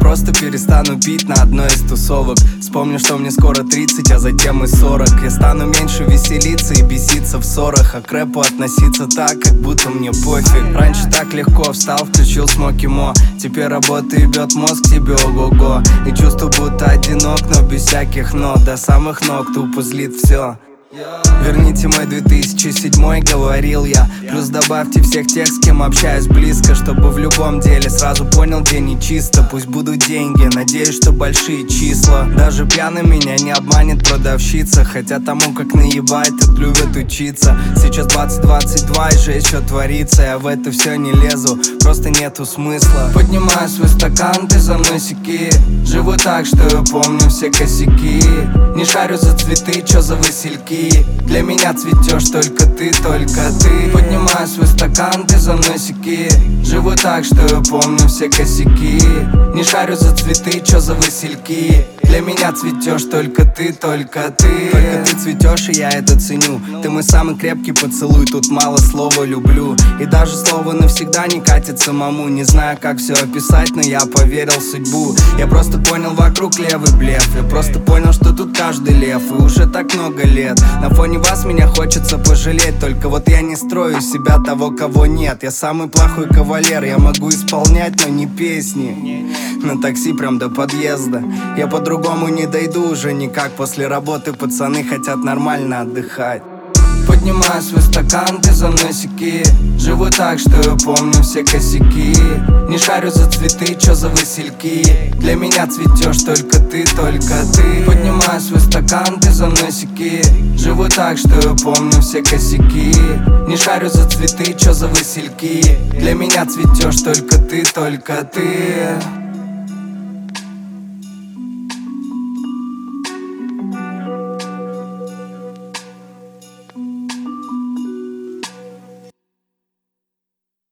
просто перестану пить на одной из тусовок. Вспомню, что мне скоро 30, а затем и 40. Я стану меньше веселиться и беситься в ссорах, а к рэпу относиться так, как будто мне пофиг. Раньше так легко встал, включил Смоки Мо. Теперь работа ебет мозг тебе ого-го. И чувствую, будто одинок, но без всяких нот. До самых ног тупо злит все. Верните мой 2007, говорил я. Плюс добавьте всех тех, с кем общаюсь близко, чтобы в любом деле сразу понял, где нечисто. Пусть будут деньги, надеюсь, что большие числа. Даже пьяный меня не обманет продавщица, хотя тому, как наебать, тут любят учиться. Сейчас 2022 и жесть, что творится. Я в это все не лезу, просто нету смысла. Поднимаю свой стакан, ты за мной секи. Живу так, что я помню все косяки. Не шарю за цветы, чё за васильки. Для меня цветешь только ты, только ты. Поднимаю свой стакан, ты за мной секи. Живу так, что я помню все косяки. Не шарю за цветы, чё за васильки. Для меня цветешь только ты, только ты. Только ты цветешь, и я это ценю. Ты мой самый крепкий поцелуй, тут мало слова люблю. И даже слово навсегда не катит самому. Не знаю, как все описать, но я поверил в судьбу. Я просто понял, вокруг левый блеф. Я просто понял, что тут каждый лев. И уже так много лет на фоне вас меня хочется пожалеть. Только вот я не строю из себя того, кого нет. Я самый плохой кавалер, я могу исполнять, но не песни. На такси прям до подъезда. Я по-другому не дойду уже никак. После работы пацаны хотят нормально отдыхать. Поднимаю свой стакан, ты за мной секи. Живу так, что я помню все косяки. Не шарю за цветы, чё за васильки. Для меня цветешь только ты, только ты. Поднимаю свой стакан, ты за мной секи. Живу так, что я помню все косяки. Не шарю за цветы, чё за васильки. Для меня цветешь только ты, только ты.